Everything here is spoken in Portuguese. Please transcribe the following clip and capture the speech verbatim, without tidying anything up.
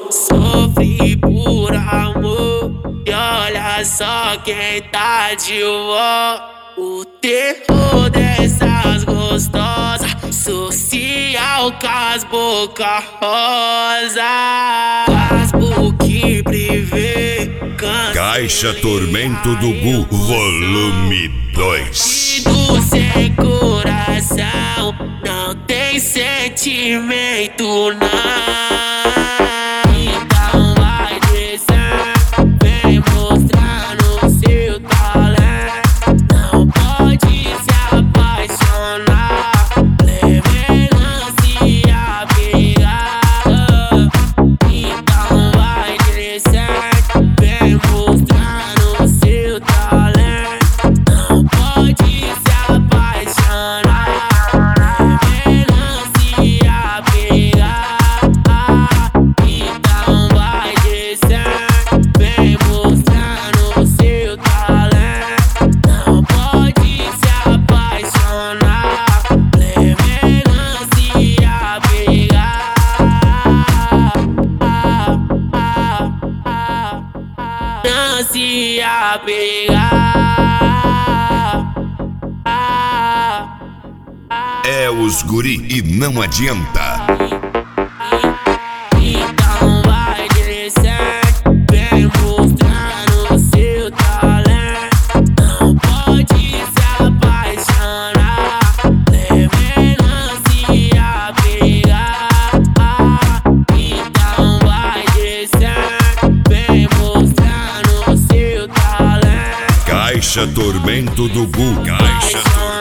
Sofri por amor e olha só quem tá de volta. O terror dessas gostosas, social com as boca rosa, Facebook privê, Caixa Tormento do Gu, volume dois. do sem coração, não tem sentimento não. Então vai descer, vem mostrando seu talento. Não pode se apaixonar, levando se apegar. Então vai descer, vem mostrando seu talento. Não pode se apaixonar, levando se apegar. Então vai descer, vem mostrando seu talento. Não pode se apaixonar, levando se apegar. Não se apegar. É os guri e não adianta. Então vai descer, vem mostrando seu talento. Não pode se apaixonar, levando se apegar. Então vai descer, vem mostrando seu talento. Caixa Tormento do Gu, Caixa Tormento.